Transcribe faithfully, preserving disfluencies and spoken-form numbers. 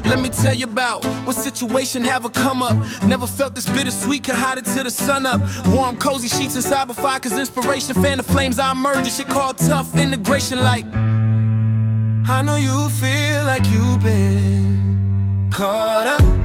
Let me tell you about what situation have a come up. Never felt this bittersweet, can hide it till the sun up. Warm, cozy sheets inside fire, cause inspiration fan the flames I emerge. This shit called tough integration. Like, I know you feel like you've been caught up